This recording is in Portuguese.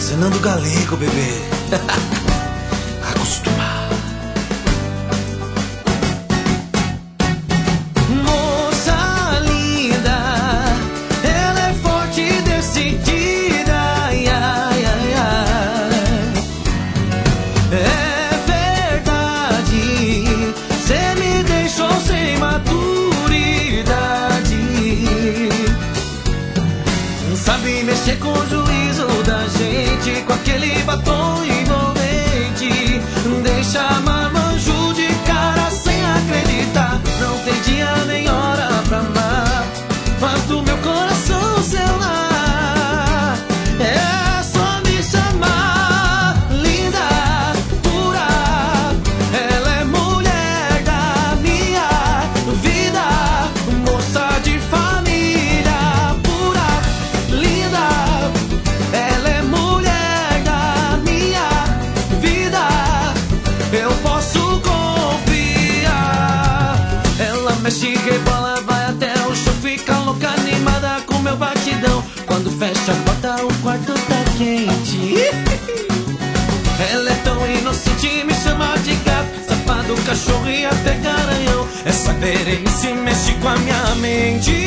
Zenando Galego, bebê. Acostumar. Moça linda, ela é forte e decidida. Ai, ai, ai, ai. É verdade, cê me deixou sem maturidade. Sabe mexer com o juízo da gente, com aquele batom envolvente. Deixa marmanjo de cara sem acreditar. Não tem dia nem hora pra amar. Faz do meu coração seu lar. É só me chamar linda, pura. Ela é mulher da minha vida, moça de família pura, linda. Ela é mulher da minha vida, eu posso confiar. Ela mexe, rebola, vai até o chão, fica louca, animada com meu batidão. Quando fecha a porta, o quarto tá quente. Ela é tão inocente, me chama de gato, safado, cachorro e até garanhão. Essa perece mexe com a minha mente.